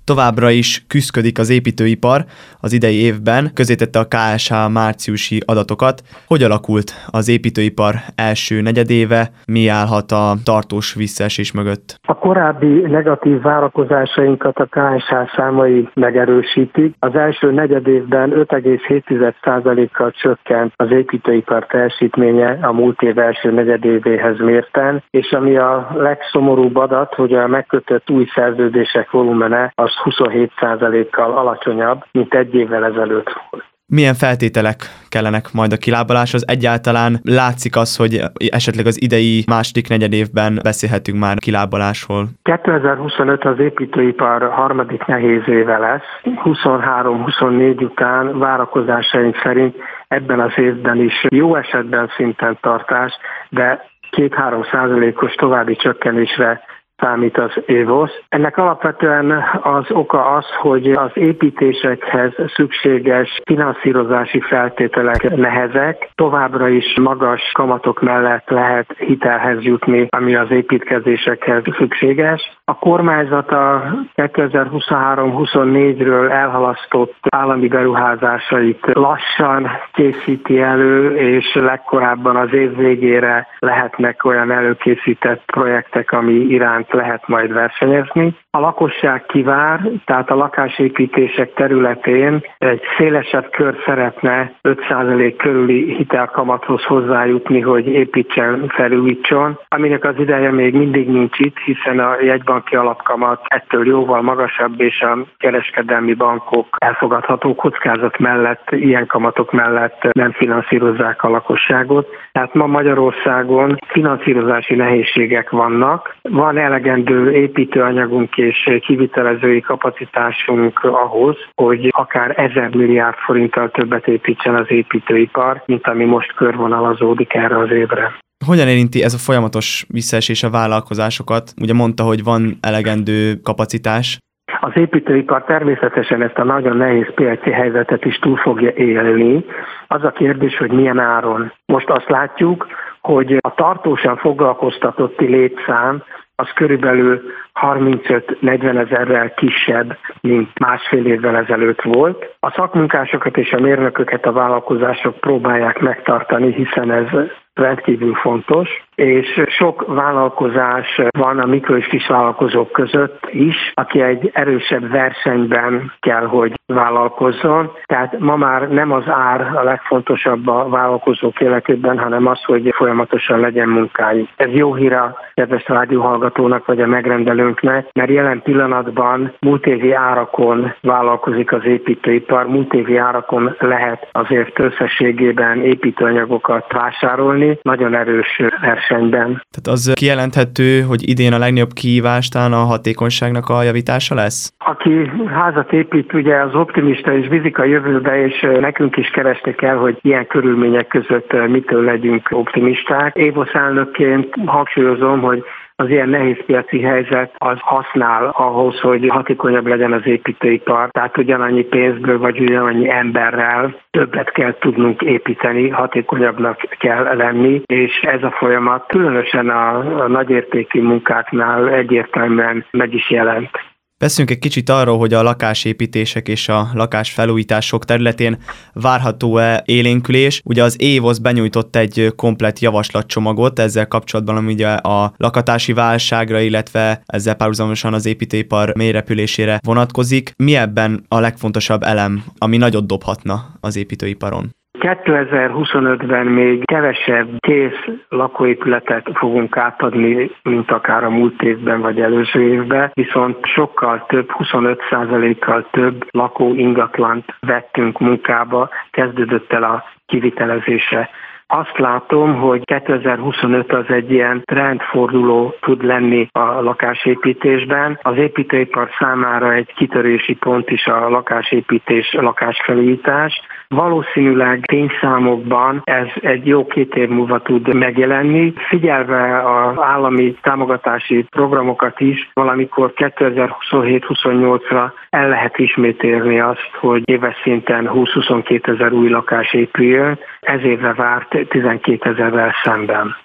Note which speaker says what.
Speaker 1: Továbbra is küszködik az építőipar az idei évben, közzétette a KSH márciusi adatokat. Hogy alakult az építőipar első negyedéve, mi állhat a tartós visszaesés mögött?
Speaker 2: A korábbi negatív várakozásainkat a KSH számai megerősítik. Az első negyedévben 5,7%-kal csökkent az építőipar teljesítménye a múlt év első negyedévéhez mérten, és ami a legszomorúbb adat, hogy a megkötött új szerződések volumene az 27%-kal alacsonyabb, mint egy évvel ezelőtt volt.
Speaker 1: Milyen feltételek kellenek majd a kilábaláshoz? Egyáltalán látszik az, hogy esetleg az idei második negyedévben beszélhetünk már kilábalásról?
Speaker 2: 2025 az építőipar harmadik nehéz éve lesz. 23-24 után várakozásaink szerint ebben az évben is jó esetben szinten tartás, de 2-3%-os további csökkenésre számít az ÉVOSZ. Ennek alapvetően az oka az, hogy az építésekhez szükséges finanszírozási feltételek nehezek, továbbra is magas kamatok mellett lehet hitelhez jutni, ami az építkezésekhez szükséges. A kormányzat a 2023-24-ről elhalasztott állami beruházásait lassan készíti elő, és legkorábban az év végére lehetnek olyan előkészített projektek, ami iránt lehet majd versenyezni. A lakosság kivár, tehát a lakásépítések területén egy szélesebb kör szeretne 5% körüli hitelkamathoz hozzájutni, hogy építsen, felújítson, aminek az ideje még mindig nincs itt, hiszen a jegybanki alapkamat ettől jóval magasabb, és a kereskedelmi bankok elfogadható kockázat mellett, ilyen kamatok mellett nem finanszírozzák a lakosságot. Tehát ma Magyarországon finanszírozási nehézségek vannak. Van elegendő építőanyagunk és kivitelezői kapacitásunk ahhoz, hogy akár 1000 milliárd forinttal többet építsen az építőipar, mint ami most körvonalazódik erre az évre.
Speaker 1: Hogyan érinti ez a folyamatos visszaesés a vállalkozásokat? Ugye mondta, hogy van elegendő kapacitás.
Speaker 2: Az építőipar természetesen ezt a nagyon nehéz piaci helyzetet is túl fogja élni. Az a kérdés, hogy milyen áron. Most azt látjuk, hogy a tartósan foglalkoztatotti létszám az körülbelül 35-40 ezerrel kisebb, mint másfél évvel ezelőtt volt. A szakmunkásokat és a mérnököket a vállalkozások próbálják megtartani, hiszen ez rendkívül fontos, és sok vállalkozás van a mikro- és kisvállalkozók között is, aki egy erősebb versenyben kell, hogy vállalkozzon. Tehát ma már nem az ár a legfontosabb a vállalkozók életében, hanem az, hogy folyamatosan legyen munkájuk. Ez jó hír a kedves rádióhallgatónak vagy a megrendelőnknek, mert jelen pillanatban múltévi árakon vállalkozik az építőipar, múltévi árakon lehet azért összességében építőanyagokat vásárolni, nagyon erős versenyben.
Speaker 1: Tehát az kijelenthető, hogy idén a legnagyobb kihívás talán a hatékonyságnak a javítása lesz?
Speaker 2: Aki házat épít, ugye az optimista és bízik a jövőbe, és nekünk is keresni kell, hogy ilyen körülmények között mitől legyünk optimisták. ÉVOSZ elnökként hangsúlyozom, hogy az ilyen nehéz piaci helyzet az használ ahhoz, hogy hatékonyabb legyen az építőipar. Tehát ugyanannyi pénzből vagy ugyanannyi emberrel többet kell tudnunk építeni, hatékonyabbnak kell lenni, és ez a folyamat különösen a nagyértékű munkáknál egyértelműen meg is jelent.
Speaker 1: Beszéljünk egy kicsit arról, hogy a lakásépítések és a lakásfelújítások területén várható-e élénkülés. Ugye az ÉVOSZ benyújtott egy komplett javaslatcsomagot ezzel kapcsolatban, ami ugye a lakhatási válságra, illetve ezzel párhuzamosan az építőipar mélyrepülésére vonatkozik. Mi ebben a legfontosabb elem, ami nagyot dobhatna az építőiparon?
Speaker 2: 2025-ben még kevesebb kész lakóépületet fogunk átadni, mint akár a múlt évben vagy előző évben, viszont sokkal több, 25%-kal több lakóingatlant vettünk munkába, kezdődött el a kivitelezése. Azt látom, hogy 2025 az egy ilyen trendforduló tud lenni a lakásépítésben. Az építőipar számára egy kitörési pont is a lakásépítés, lakásfelújítás. Valószínűleg tényszámokban ez egy jó 2 év múlva tud megjelenni. Figyelve az állami támogatási programokat is, valamikor 2027-28-ra el lehet ismét érni azt, hogy éves szinten 20-22 ezer új lakás épüljön, ez évre várt 12 ezerrel szemben.